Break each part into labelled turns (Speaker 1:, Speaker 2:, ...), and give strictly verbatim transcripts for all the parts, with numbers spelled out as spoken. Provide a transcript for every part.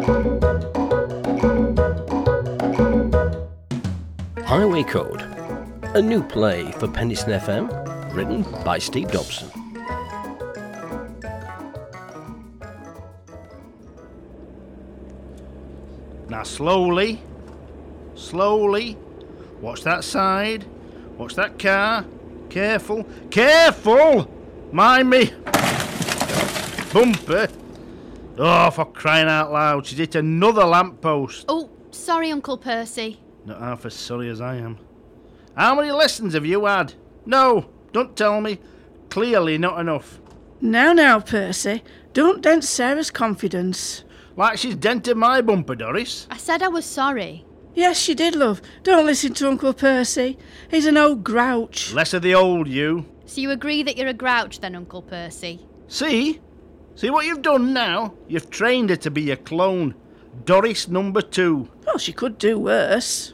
Speaker 1: Highway Code, a new play for Penistone F M, written by Steve Dobson.
Speaker 2: Now slowly, slowly, watch that side, watch that car, careful, careful! Mind me! Bumper! Oh, for crying out loud, she's hit another lamppost.
Speaker 3: Oh, sorry, Uncle Percy.
Speaker 2: Not half as sorry as I am. How many lessons have you had? No, don't tell me. Clearly not enough.
Speaker 4: Now, now, Percy, don't dent Sarah's confidence.
Speaker 2: Like she's dented my bumper, Doris.
Speaker 3: I said I was sorry.
Speaker 4: Yes, she did, love. Don't listen to Uncle Percy. He's an old grouch.
Speaker 2: Less of the old you.
Speaker 3: So you agree that you're a grouch then, Uncle Percy?
Speaker 2: See? See what you've done now? You've trained her to be a clone. Doris number two.
Speaker 4: Well, she could do worse.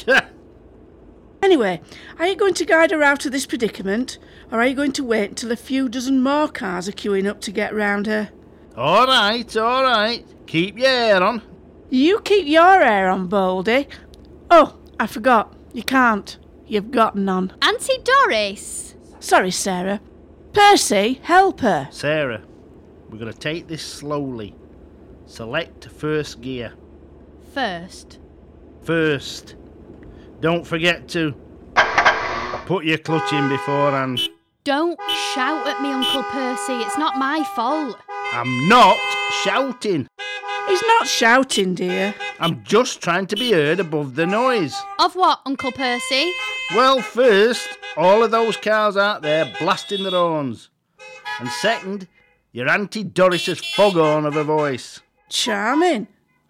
Speaker 4: Anyway, are you going to guide her out of this predicament, or are you going to wait until a few dozen more cars are queuing up to get round her?
Speaker 2: All right, all right. Keep your hair on.
Speaker 4: You keep your hair on, Baldy. Oh, I forgot. You can't. You've got none.
Speaker 3: Auntie Doris!
Speaker 4: Sorry, Sarah. Percy, help her.
Speaker 2: Sarah, we're going to take this slowly. Select first gear.
Speaker 3: First.
Speaker 2: First. Don't forget to put your clutch in beforehand.
Speaker 3: Don't shout at me, Uncle Percy. It's not my fault.
Speaker 2: I'm not shouting.
Speaker 4: He's not shouting, dear.
Speaker 2: I'm just trying to be heard above the noise.
Speaker 3: Of what, Uncle Percy?
Speaker 2: Well, first, all of those cars out there blasting their horns. And second, your Auntie Doris's foghorn of a voice.
Speaker 4: Charming.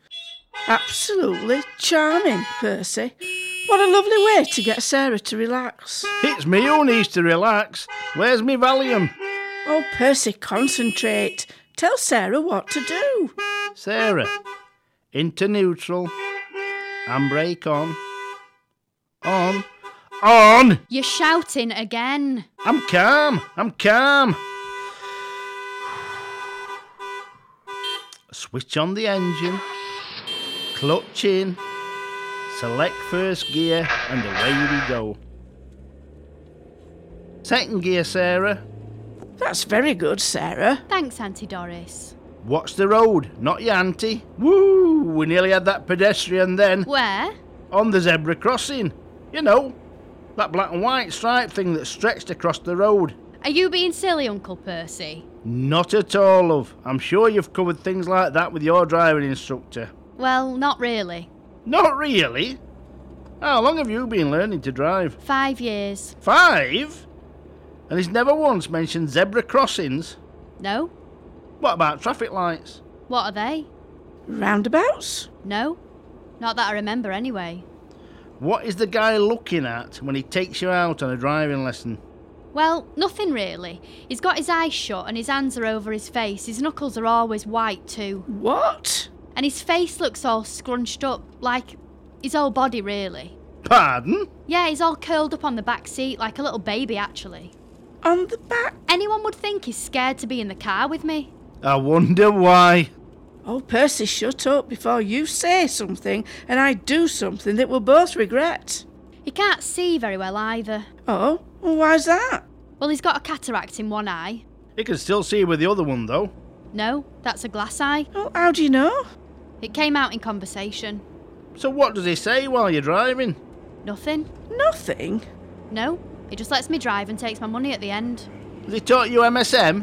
Speaker 4: Absolutely charming, Percy. What a lovely way to get Sarah to relax.
Speaker 2: It's me who needs to relax. Where's me Valium?
Speaker 4: Oh, Percy, concentrate. Tell Sarah what to do.
Speaker 2: Sarah, into neutral. Handbrake on. On. On!
Speaker 3: You're shouting again.
Speaker 2: I'm calm. I'm calm. Switch on the engine. Clutch in. Select first gear and away we go. Second gear, Sarah.
Speaker 4: That's very good, Sarah.
Speaker 3: Thanks, Auntie Doris.
Speaker 2: Watch the road, not your auntie. Woo! We nearly had that pedestrian then.
Speaker 3: Where?
Speaker 2: On the zebra crossing. You know, that black and white stripe thing that stretched across the road.
Speaker 3: Are you being silly, Uncle Percy?
Speaker 2: Not at all, love. I'm sure you've covered things like that with your driving instructor.
Speaker 3: Well, not really.
Speaker 2: Not really? How long have you been learning to drive?
Speaker 3: Five years.
Speaker 2: Five? And he's never once mentioned zebra crossings?
Speaker 3: No.
Speaker 2: What about traffic lights?
Speaker 3: What are they?
Speaker 4: Roundabouts?
Speaker 3: No. Not that I remember anyway.
Speaker 2: What is the guy looking at when he takes you out on a driving lesson?
Speaker 3: Well, nothing really. He's got his eyes shut and his hands are over his face. His knuckles are always white too.
Speaker 4: What?
Speaker 3: And his face looks all scrunched up, like his whole body really.
Speaker 2: Pardon?
Speaker 3: Yeah, he's all curled up on the back seat, like a little baby actually.
Speaker 4: On the back?
Speaker 3: Anyone would think he's scared to be in the car with me.
Speaker 2: I wonder why.
Speaker 4: Oh, Percy, shut up before you say something and I do something that we'll both regret.
Speaker 3: He can't see very well either.
Speaker 4: Oh, well, why's that?
Speaker 3: Well, he's got a cataract in one eye.
Speaker 2: He can still see with the other one, though.
Speaker 3: No, that's a glass eye.
Speaker 4: Oh, how do you know?
Speaker 3: It came out in conversation.
Speaker 2: So what does he say while you're driving?
Speaker 3: Nothing.
Speaker 4: Nothing.
Speaker 3: No, he just lets me drive and takes my money at the end.
Speaker 2: Has he taught you M S M?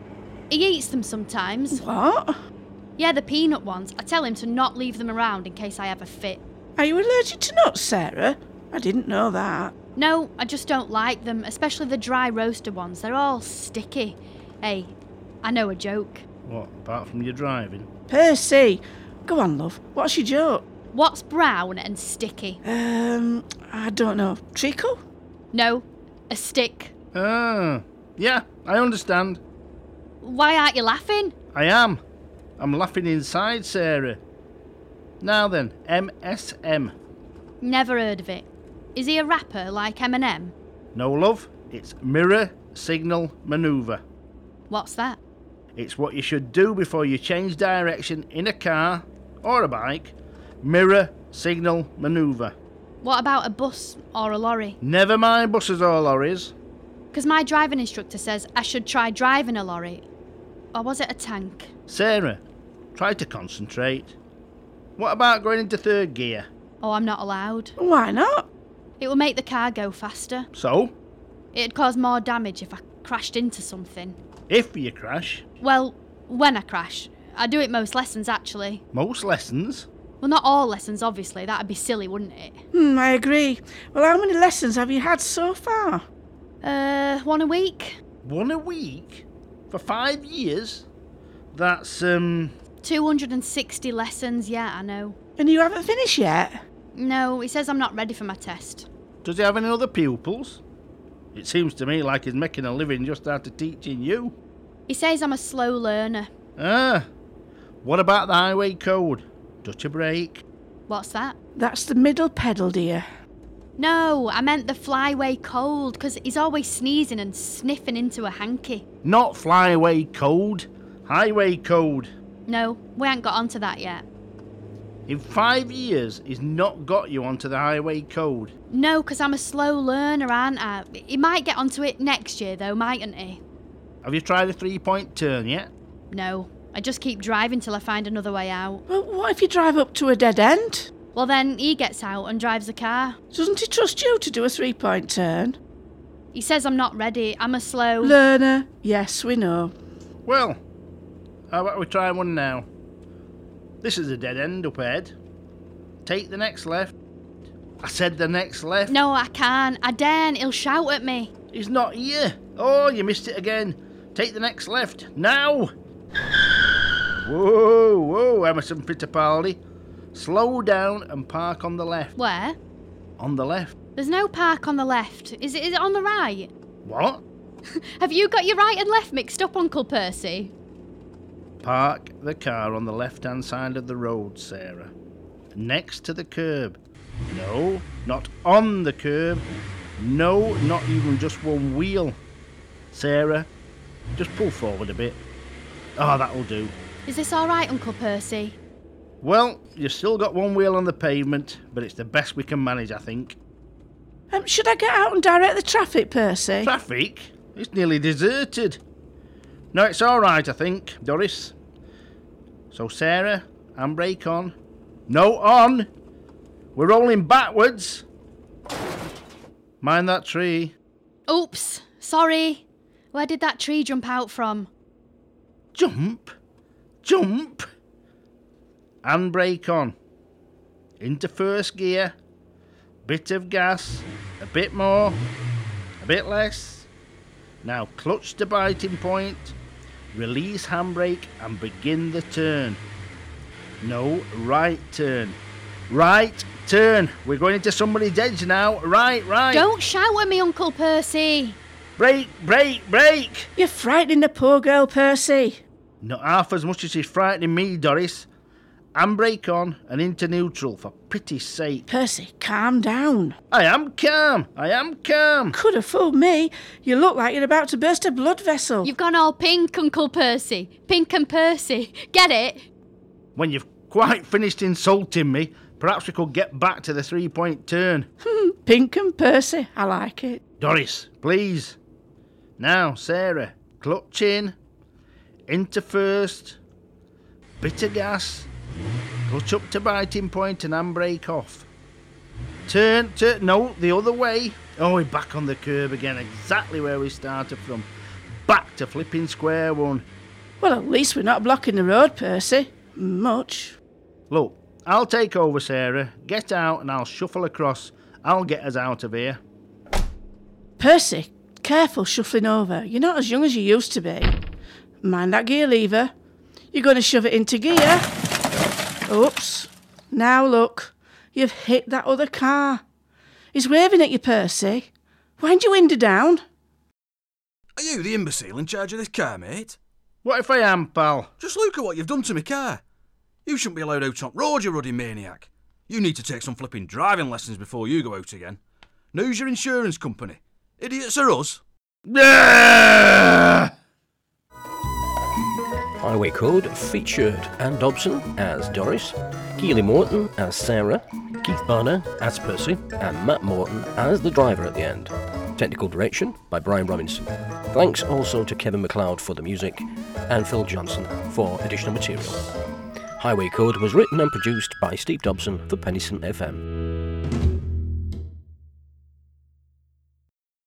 Speaker 3: He eats them sometimes.
Speaker 4: What?
Speaker 3: Yeah, the peanut ones. I tell him to not leave them around in case I have a fit.
Speaker 4: Are you allergic to nuts, Sarah? I didn't know that.
Speaker 3: No, I just don't like them, especially the dry roasted ones. They're all sticky. Hey, I know a joke.
Speaker 2: What, apart from your driving?
Speaker 4: Percy, go on, love. What's your joke?
Speaker 3: What's brown and sticky?
Speaker 4: Um, I don't know. Treacle?
Speaker 3: No, a stick.
Speaker 2: Ah, yeah, I understand.
Speaker 3: Why aren't you laughing?
Speaker 2: I am. I'm laughing inside, Sarah. Now then, M S M.
Speaker 3: Never heard of it. Is he a rapper like Eminem?
Speaker 2: No, love. It's mirror signal manoeuvre.
Speaker 3: What's that?
Speaker 2: It's what you should do before you change direction in a car or a bike, mirror, signal, manoeuvre.
Speaker 3: What about a bus or a lorry?
Speaker 2: Never mind buses or lorries.
Speaker 3: Because my driving instructor says I should try driving a lorry. Or was it a tank?
Speaker 2: Sarah, try to concentrate. What about going into third gear?
Speaker 3: Oh, I'm not allowed.
Speaker 4: Why not?
Speaker 3: It will make the car go faster.
Speaker 2: So,
Speaker 3: It'd cause more damage if I crashed into something.
Speaker 2: if you crash,
Speaker 3: Well, when I crash. I do it most lessons, actually.
Speaker 2: most lessons.
Speaker 3: Well, not all lessons, obviously. That'd be silly, wouldn't it?
Speaker 4: Hmm, I agree. Well, how many lessons have you had so far?
Speaker 3: Uh, one a week?
Speaker 2: One a week? For five years? That's, um...
Speaker 3: two hundred sixty lessons, yeah, I know.
Speaker 4: And you haven't finished yet?
Speaker 3: No, he says I'm not ready for my test.
Speaker 2: Does he have any other pupils? It seems to me like he's making a living just out of teaching you.
Speaker 3: He says I'm a slow learner.
Speaker 2: Ah, what about the highway code? Touch a brake.
Speaker 3: What's that?
Speaker 4: That's the middle pedal, dear.
Speaker 3: No, I meant the flyway code, because he's always sneezing and sniffing into a hanky.
Speaker 2: Not flyway code, highway code.
Speaker 3: No, we ain't got onto that yet.
Speaker 2: In five years, he's not got you onto the highway code.
Speaker 3: No, because I'm a slow learner, aren't I? He might get onto it next year, though, mightn't he?
Speaker 2: Have you tried a three-point turn yet?
Speaker 3: No, I just keep driving till I find another way out.
Speaker 4: Well, what if you drive up to a dead end?
Speaker 3: Well, then he gets out and drives the car.
Speaker 4: Doesn't he trust you to do a three-point turn?
Speaker 3: He says I'm not ready. I'm a slow...
Speaker 4: Learner. Yes, we know.
Speaker 2: Well, how about we try one now? This is a dead end up ahead. Take the next left. I said the next left.
Speaker 3: No, I can't. I daren't. He'll shout at me.
Speaker 2: He's not here. Oh, you missed it again. Take the next left. Now! Whoa, whoa, Emerson Fittipaldi. Slow down and park on the left.
Speaker 3: Where?
Speaker 2: On the left.
Speaker 3: There's no park on the left. Is it, is it on the right?
Speaker 2: What?
Speaker 3: Have you got your right and left mixed up, Uncle Percy?
Speaker 2: Park the car on the left-hand side of the road, Sarah. Next to the curb. No, not on the curb. No, not even just one wheel. Sarah, just pull forward a bit. Oh, that'll do.
Speaker 3: Is this all right, Uncle Percy?
Speaker 2: Well, you've still got one wheel on the pavement, but it's the best we can manage, I think.
Speaker 4: Um, should I get out and direct the traffic, Percy?
Speaker 2: Traffic? It's nearly deserted. No, it's all right, I think, Doris. So, Sarah, handbrake on. No, on! We're rolling backwards. Mind that tree.
Speaker 3: Oops, sorry. Where did that tree jump out from?
Speaker 2: Jump! Jump! Handbrake on. Into first gear. Bit of gas. A bit more. A bit less. Now clutch to biting point. Release handbrake and begin the turn. No, right turn. Right turn. We're going into somebody's edge now. Right, right.
Speaker 3: Don't shout at me, Uncle Percy.
Speaker 2: Brake, brake, brake.
Speaker 4: You're frightening the poor girl, Percy.
Speaker 2: Not half as much as she's frightening me, Doris. Handbrake on and into neutral, for pity's sake.
Speaker 4: Percy, calm down.
Speaker 2: I am calm. I am calm.
Speaker 4: Could have fooled me. You look like you're about to burst a blood vessel.
Speaker 3: You've gone all pink, Uncle Percy. Pink and Percy. Get it?
Speaker 2: When you've quite finished insulting me, perhaps we could get back to the three-point turn.
Speaker 4: Pink and Percy, I like it.
Speaker 2: Doris, please. Now, Sarah, clutch in. Into first. Bit of gas. Clutch up to biting point and handbrake off. Turn, turn, no, the other way. Oh, we're back on the curb again, exactly where we started from. Back to flipping square one.
Speaker 4: Well, at least we're not blocking the road, Percy. Much.
Speaker 2: Look, I'll take over, Sarah. Get out and I'll shuffle across. I'll get us out of here.
Speaker 4: Percy, careful shuffling over. You're not as young as you used to be. Mind that gear lever. You're going to shove it into gear. Oops. Now look. You've hit that other car. He's waving at you, Percy. Wind your window down.
Speaker 5: Are you the imbecile in charge of this car, mate?
Speaker 2: What if I am, pal?
Speaker 5: Just look at what you've done to my car. You shouldn't be allowed out on road, you ruddy maniac. You need to take some flipping driving lessons before you go out again. Who's your insurance company? Idiots are us.
Speaker 1: Highway Code featured Ann Dobson as Doris, Keely Morton as Sarah, Keith Barner as Percy, and Matt Morton as the driver at the end. Technical direction by Brian Robinson. Thanks also to Kevin MacLeod for the music and Phil Johnson for additional material. Highway Code was written and produced by Steve Dobson for Penistone F M.